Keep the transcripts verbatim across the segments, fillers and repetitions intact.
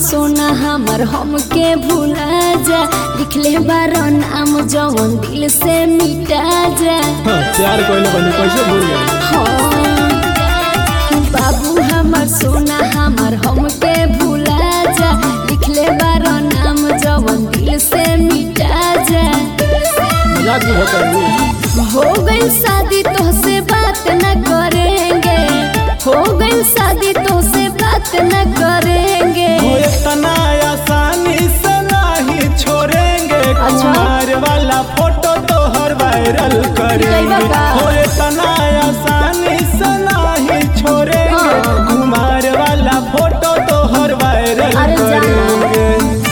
सोना हमर हमके भुला जा, लिखले बारो नाम जवन दिल से मिटा जा। हाँ, प्यार कोइले बनी कैसे भूल गए। हाँ, बाबू हमर सोना हमर हमके भुला जा, लिखले बारो नाम जवन दिल से मिटा जा। मजाक भी होता है। हो गई शादी तो से बात न करेंगे, हो गई शादी तो से बात न करेंगे। हो इतना आसानी से नहीं छोड़ेंगे, कुमार वाला फोटो तो हर वायरल करेंगे। हो इतना आसानी से नहीं छोड़ेंगे, कुमार वाला फोटो तो हर वायरल करेंगे।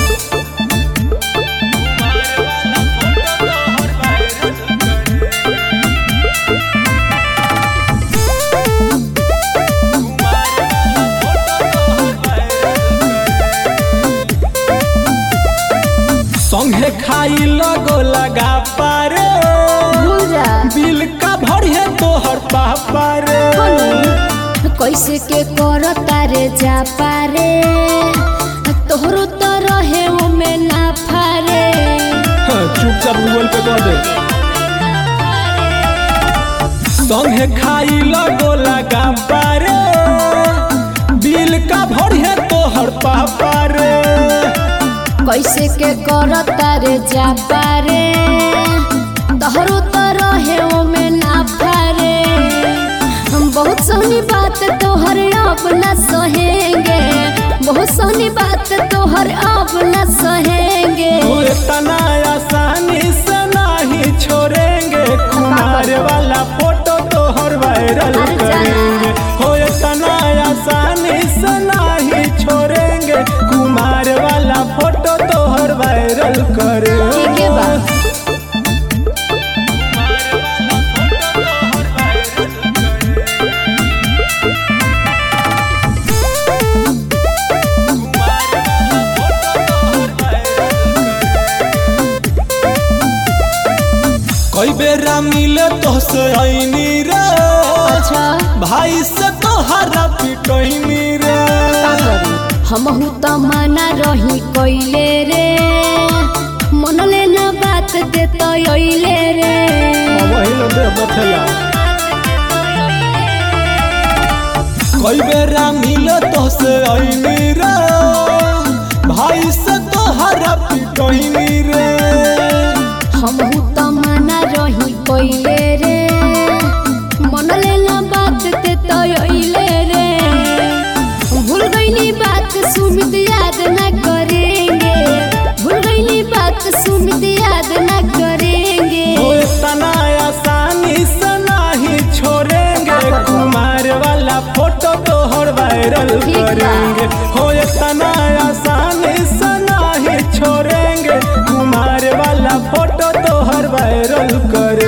संगे खाई लगो लगा पारे, बिल का भरिए तोहर पापा रे। कैसे के करो तारे जा पारे, तोहरो तो रहे वो में ना फारे। चुपचाप गूगल पे कर दे। संगे खाई लगो लगा पारे, बिल का भरिए तोहर पापा रे। कैसे के करो तारे जा पारे, तोहरो तो रहे वो में ना फारे। हम बहुत सोनी बात तोहर अब न सहेंगे, बहुत सोनी बात तोहर अब न सहेंगे। हो इतना आसानी से नहीं छोड़ेंगे, कुमार वाला फोटो तोहर वायरल करेंगे। हो इतना आसानी से नहीं छोड़ेंगे, कुमार वाला फोटो तोहर वायरल करेंगे। ठीक है बा। कई बेरा मिले तो से आईनी रे, अच्छा भाई से तोहरा पिटैनी रे। हमहू तो मना रही कोइले रे, मन ले न बात दे तो योइले रे। कई बेरा मिले तो से आईनी रे, भाई से तोहरा पिटैनी रे। हमहू तो मना रही कोइले रे, मन ले न बात दे तो योइले रे। भूल गईली बात सुमित याद न करेंगे, भूल गईली बात सुमित याद न करेंगे। हो इतना आसानी से नहीं छोड़ेंगे, कुमार वाला फोटो तो हर वायरल करेंगे। हो इतना आसानी से नहीं छोड़ेंगे, कुमार वाला फोटो तो हर वायरल करेंगे।